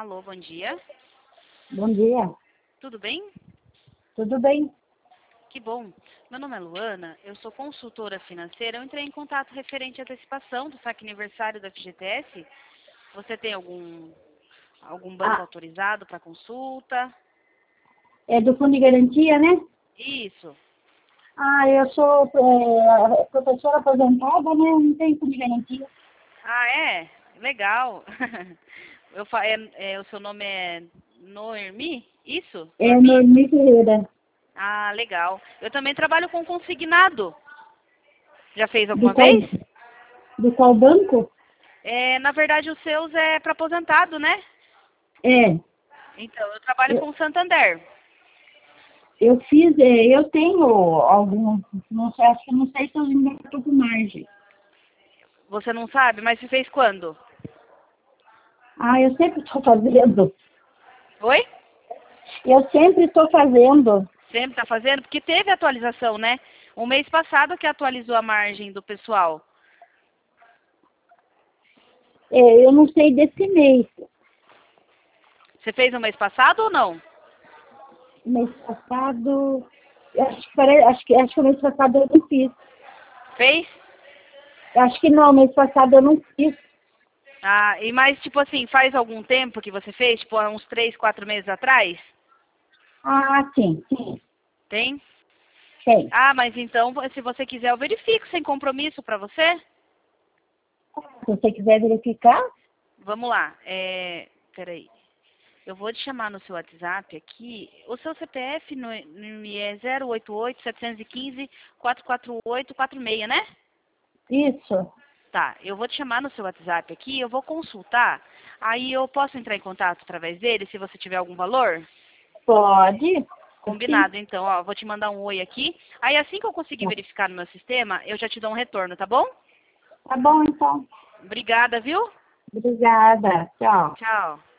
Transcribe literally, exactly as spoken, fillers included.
Alô, bom dia. Bom dia, Tudo bem? tudo bem? Que bom. Meu nome é Luana, eu sou consultora financeira. Eu entrei em contato referente à antecipação do saque aniversário da F G T S. Você tem algum, algum banco Ah, autorizado para consulta? é do Fundo de Garantia, né? Isso. Ah, eu sou é, professora aposentada, né? Não tenho Fundo de Garantia. Ah, é? Legal. Eu, fa- é, é, o seu nome é Noemi? Isso? É Noemi? Noemi Ferreira. Ah, legal. Eu também trabalho com consignado. Já fez Do alguma qual, vez? do qual banco? É, na verdade, os seus é para aposentado, né? É, Então, eu trabalho eu, com o Santander. eu fiz, é, eu tenho algum, não sei, acho que não sei se eu ainda estou com margem. Você não sabe, mas você fez quando? Ah, eu sempre estou fazendo. Oi? Eu sempre estou fazendo. Sempre está fazendo? Porque teve atualização, né? O mês passado que atualizou a margem do pessoal. É, eu não sei desse mês. Você fez no mês passado ou não? Mês passado, acho que, pare- acho que, acho que o mês passado eu não fiz. Fez? Acho que não, mês passado eu não fiz. Ah, e mais, tipo assim, faz algum tempo que você fez? Tipo, há uns três, quatro meses atrás? Ah, sim, sim, Tem? tem. Ah, mas então, se você quiser, eu verifico sem compromisso para você. Se você quiser verificar, Vamos lá. É, peraí. Eu vou te chamar no seu WhatsApp aqui. O seu C P F no, no é zero oito oito, sete um cinco, quatro quatro oito, quatro seis, né? isso, Tá, eu vou te chamar no seu WhatsApp aqui, eu vou consultar. Aí eu posso entrar em contato através dele, se você tiver algum valor? pode, sim. Combinado, então, ó, vou te mandar um oi aqui. Aí assim que eu conseguir Tá, verificar no meu sistema, eu já te dou um retorno, tá bom? tá bom, então. Obrigada, viu? Obrigada, tchau. Tchau.